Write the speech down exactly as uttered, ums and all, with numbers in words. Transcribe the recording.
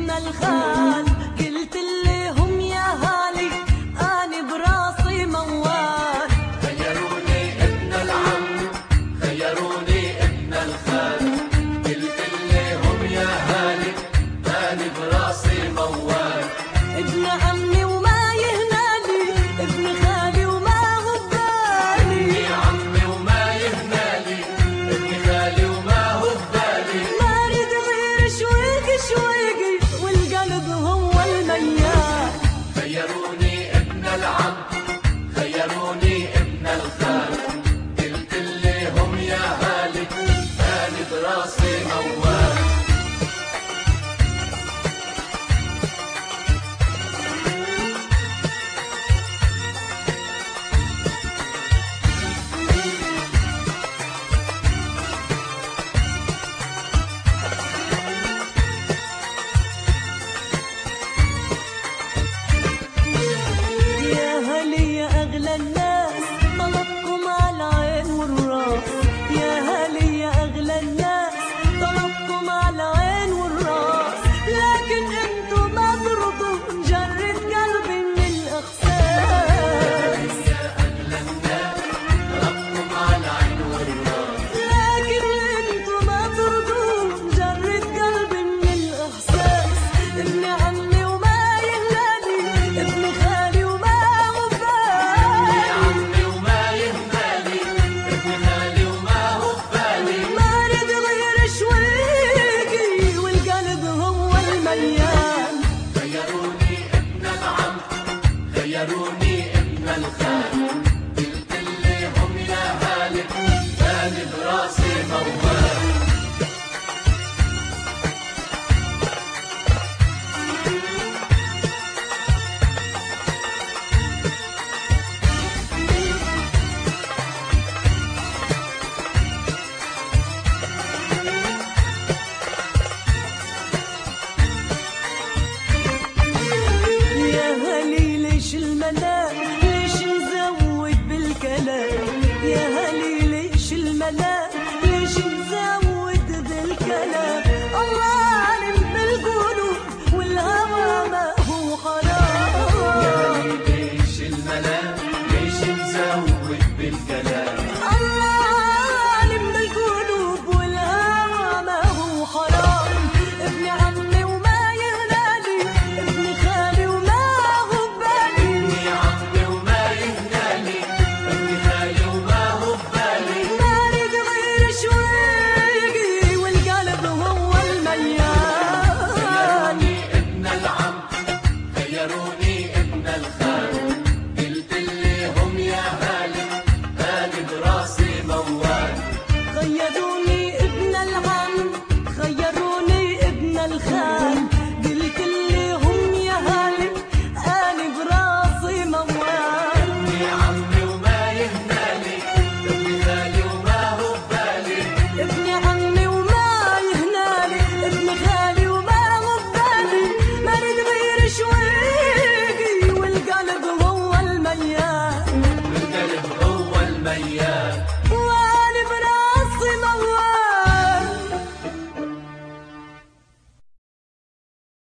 ابن الخال، قلت لهم يا هالي أنا براسي موال. خيروني ابن العم، خيروني ابن الخال، قلت لهم يا هالي أنا براسي موال. ابن عمي وما يهنالي، ابن خالي وما هو ببالي، ابن عمي وما يهنالي، ابن خالي وما هو ببالي. ما اريد غير شويقي شويقي والقلب هو الميال. خيروني ابن العم، خيروني ابن الخال، قلت لهم يا هالي أنا براسي موال. يا هلي يا أغلى الناس طلبكم على العين والراس، يا هلي يا أغلى الناس طلبكم على العين والراس، لكن انتو ما ترضوا مجرد قلبي من الإحساس. يا أغلى الناس طلبكم على العين والراس، لكن انتو ما ترضوا مجرد قلبي من الإحساس. ابن عمي وما يهلالي، ابن خالي وما هو ببالي، عمي وما يهمالي، ابن خالي وما هو ببالي. ما اريد غير شويقي والقلب هو الميال. خيروني ابن العم، خيروني ابن الخال، قلت لهم يا هالي أنا براسي موال. يا هلي ليش الملام، ليش نزود بالكلام، يا هلي ليش الملام، ليش نزود بالكلام. الله عالم بالقلوب والهوى ما هو حرام. ليش الملام، ليش نزود بالكلام. الله عالم بالقلوب والهوى ما هو حرام. ابن عمي وما يهنالي، ابن خالي وما هو ببالي، ابن عمي وما يهنالي، ابن خالي وما هو ببالي. ما اريد غير شويقي والقلب هو الميال. خيروني ابن العم، خيروني ابن الخال، قلت لهم يا هالي أنا براسي موال. خيروني ابن العم، خيروني ابن الخال، قلت لهم يا هالي أنا براسي موال. ابن عمي وما يهنالي، ابن خالي وما هو ببالي. ابن عمي وما يهنالي، ابن خالي وما هو ببالي، ما اريد غير شويقي والقلب هو الميال. القلب هو الميال.